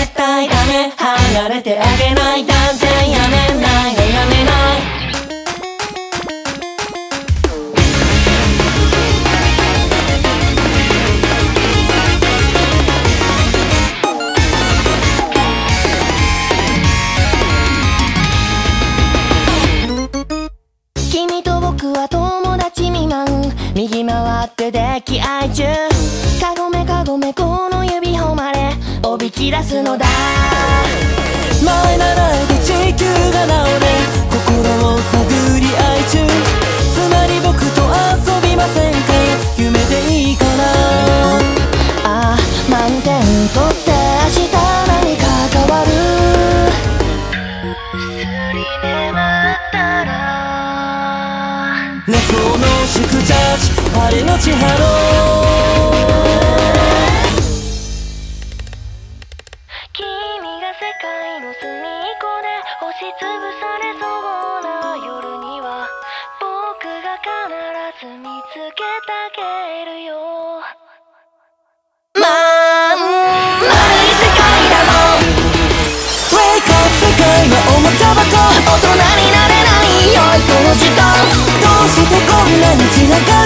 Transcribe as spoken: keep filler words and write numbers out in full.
絶対ダメ離れてあげない断然やめないのやめない。君と僕は友達未満右回って溺愛中かごめかごめこの指誉れおびき出すのだ前習えて地球が直れ心を探り合い中つまり僕と遊びませんか夢でいいかなああ満点取って明日何か変わるすり眠ったら熱望の祝ジャージ晴れのちハロー君が世界の隅っこで押しつぶされそうな夜には僕が必ず見つけてあげるよまん丸い世界だもん Wake up 世界はおもちゃ箱大人になれない良いこの時間どうしてこんなに散らか